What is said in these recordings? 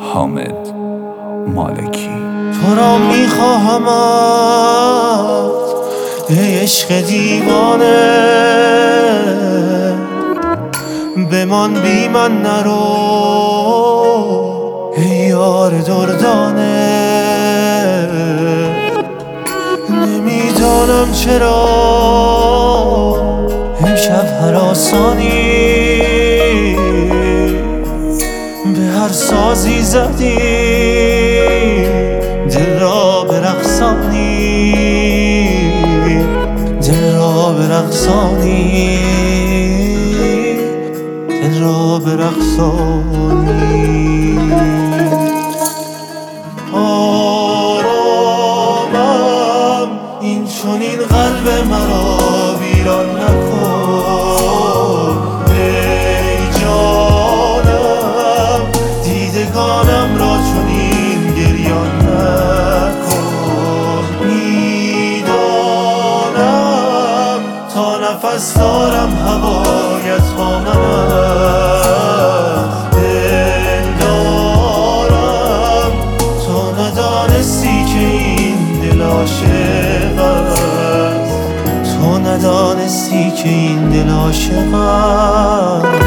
حامد مالکی. تو را میخواهمت ای عشق دیوانه، بمان بی من نرو ای یار دردانه. نمیدانم چرا امشب هراسانی، به هر سازی زدی دل را برقصانی، دل را برقصانی، دل را برقصانی. آرامم این چنین قلب مرا ویران نکن ای جانم، دیدگانم را چنین گریان نکن. میدانم تا نفس دارم هوایت با من است، دل دارم تا ندانستی که این دل عاشق است، تو ندانستی که این دل عاشق است.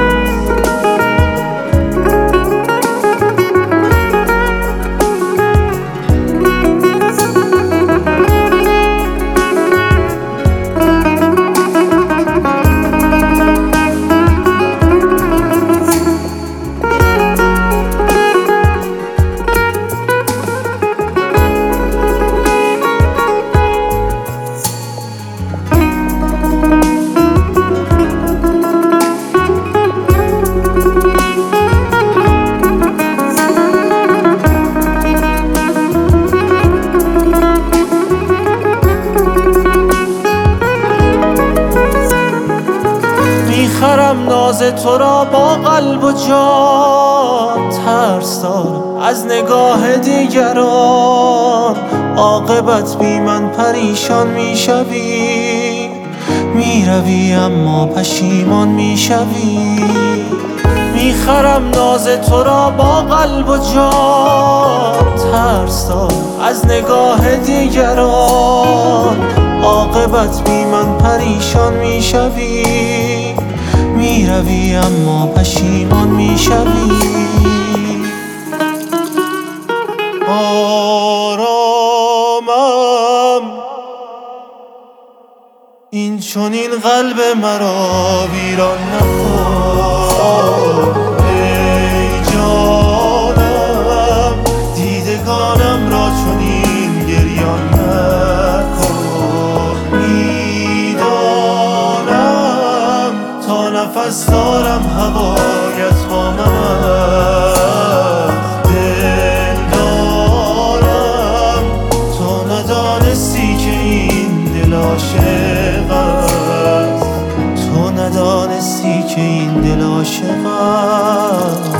میخرم ناز تو را با قلب و جان، ترس دارم از نگاه دیگران، عاقبت بی من پریشان میشوی، میروی اما پشیمان میشوی. میخرم ناز تو را با قلب و جان، ترس دارم از نگاه دیگران، عاقبت بی من پریشان میشوی، میروی اما پشیمان میشوی. آرامم این چنین قلب مرا ویران نکن ای جانم، دیدگانم را چنین گریان نکن. میدانم تا نفس دارم هوایت با من است، دل دارم تو ندانستی که این دل عاشق است، تو ندانستی که این دل عاشق است.